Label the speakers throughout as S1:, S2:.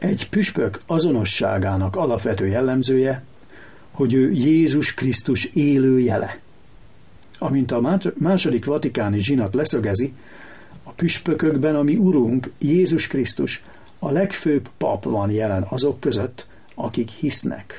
S1: Egy püspök azonosságának alapvető jellemzője, hogy ő Jézus Krisztus élő jele. Amint a második vatikáni zsinat leszögezi, a püspökökben a mi Urunk, Jézus Krisztus, a legfőbb pap van jelen azok között, akik hisznek.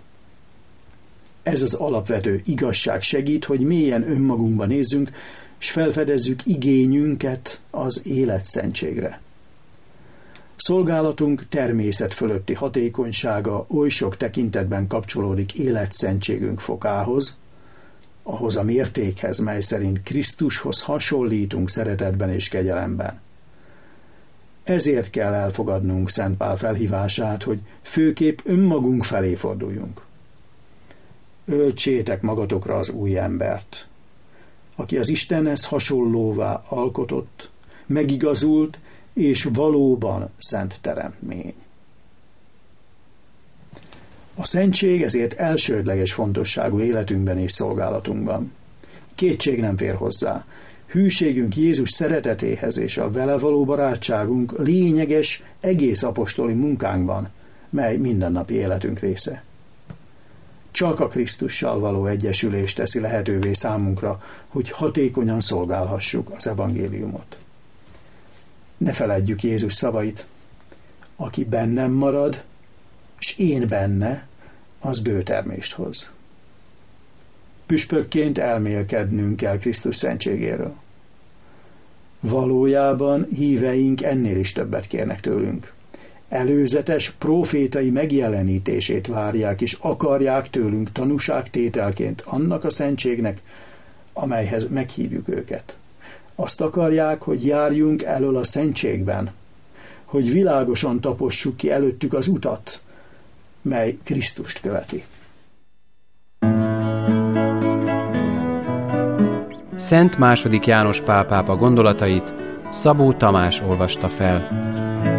S1: Ez az alapvető igazság segít, hogy mélyen önmagunkba nézzünk, és felfedezzük igényünket az életszentségre. Szolgálatunk természet fölötti hatékonysága oly sok tekintetben kapcsolódik életszentségünk fokához, ahhoz a mértékhez, mely szerint Krisztushoz hasonlítunk szeretetben és kegyelemben. Ezért kell elfogadnunk Szent Pál felhívását, hogy főképp önmagunk felé forduljunk. Öltsétek magatokra az új embert, aki az Istenhez hasonlóvá alkotott, megigazult és valóban szent teremtmény. A szentség ezért elsődleges fontosságú életünkben és szolgálatunkban. Kétség nem fér hozzá. Hűségünk Jézus szeretetéhez és a vele való barátságunk lényeges egész apostoli munkánkban, mely mindennapi életünk része. Csak a Krisztussal való egyesülés teszi lehetővé számunkra, hogy hatékonyan szolgálhassuk az evangéliumot. Ne feledjük Jézus szavait. Aki bennem marad, és én benne, az bőtermést hoz. Püspökként elmélkednünk kell Krisztus szentségéről. Valójában híveink ennél is többet kérnek tőlünk. Előzetes prófétai megjelenítését várják, és akarják tőlünk tanúságtételként annak a szentségnek, amelyhez meghívjuk őket. Azt akarják, hogy járjunk elől a szentségben, hogy világosan tapossuk ki előttük az utat, mely Krisztust követi.
S2: Szent II. János Pál pápa gondolatait Szabó Tamás olvasta fel.